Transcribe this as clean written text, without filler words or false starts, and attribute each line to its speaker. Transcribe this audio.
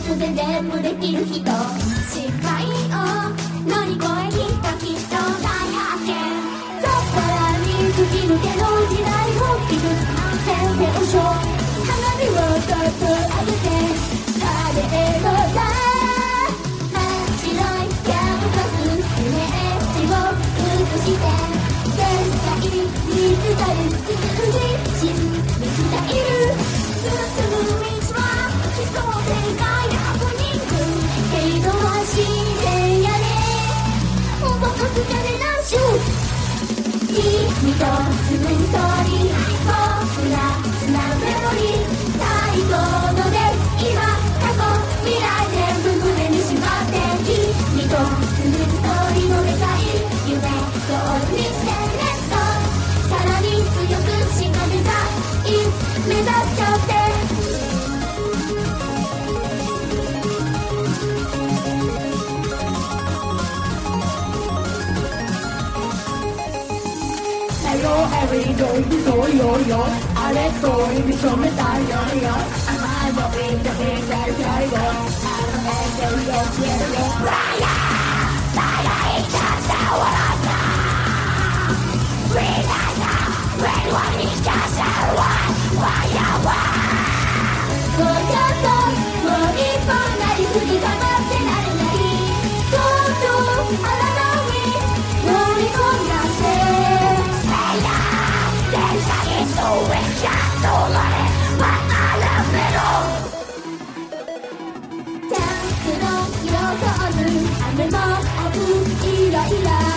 Speaker 1: クで全部できる人、失敗を乗り越えきったきっと大発見。そこらに突き抜けの時代を築く宣言書、花火をちょっと上げて晴れのだ白いキャンバスイメージを映して全体に伝える美しいスタイル、進む道は奇想天外なハプニング、けどは自然やね僕疲れなし君と紡ぐストーリー、僕らつなぐメモリー、最高ので今過去未来全部胸にしまって君と紡ぐストーリーの願い夢ゴールにして Let's go さらに強くしか目指しちゃってEvery day, yo. Let's go, if it's on the time, yo. I'm on the beat, the beat, yo. I'm on the beat, yo. Raya, Saya, just what I saw. Read us out, read what it just said, why. もうちょっと、もう一本なり振りかまってられない。とうとう、あなたに乗り込んだせい。So we just don't let it but I love it all ジャンクの装う雨もあるイライラ